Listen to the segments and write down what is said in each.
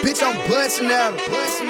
bitch, I'm busting at her.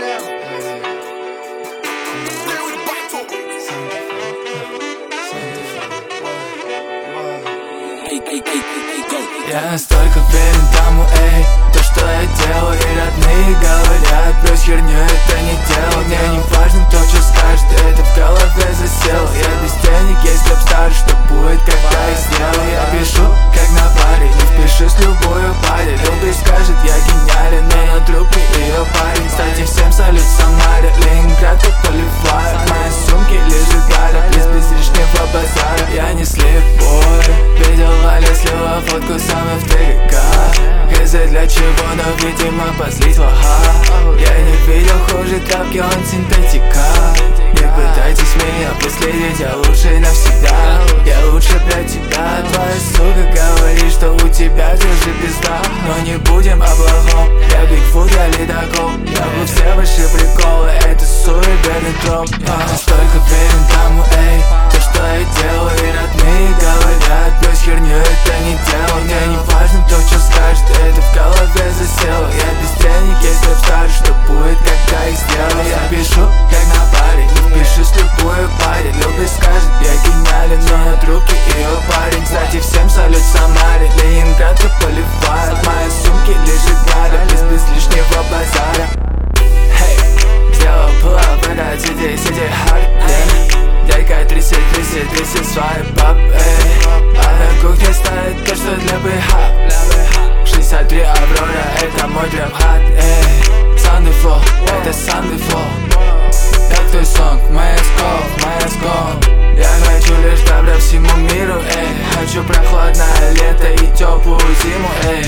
Я настолько верен тому, эй, то, что я делаю, и родные говорят, плюс херню это не делал. Мне не важно то, что скажет, это в голове засело. Я без денег, если обстарю, что будет, когда я сделаю. Я пишу, как на паре, не впишусь любую паре. Любит, скажет, я гениален, но на друг не ее парень. Кстати, всем салют, Самаре, Ленинград, как поливает. В моей сумке лежит галя, без лишнего базара. Я не слепой, видела ли слева фотку самой в ТГК. Хз для чего, но видимо позлить лоха. Я не видел хуже тапки, он синтетика. Не пытайтесь меня последить, я лучший навсегда. Я лучше для тебя. Твоя сука говорит, что у тебя же пизда. Но не будем о плохом, я Бигфут, я ледокол. Я был все ваши приколы, это суеверный троп. Я настолько верен тому, эй, то, что я делаю, и родные говорят, плюс херню это не делал. Мне не важно то, что скажет, это в голове засело. Я без денег, если обстарю, что будет, когда я сделаю. Я пишу, как на паре, не впишусь в любую паре. Любит, скажет, я гениален, но на трубке ее парень. Кстати, всем салют, Самаре, Ленинград, как поливает. В моей сумке лежит галя, без лишнего базара. Хей, сделал pull-up, это сиди hard, дядька трясет свой пап, эй. А на кухне стоит то, что для БХ. 63 Аврора, это мой трэп-хат, эй. Sunday flow, это Sunday flow. Как твой сонг, Москов. Я хочу лишь добра всему миру, эй. Хочу прохладное лето и теплую зиму, эй.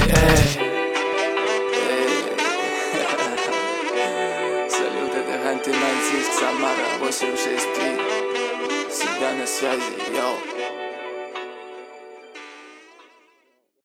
Салют, это Ханты-Мансийск, Самара, 863. Всегда на связи, йоу.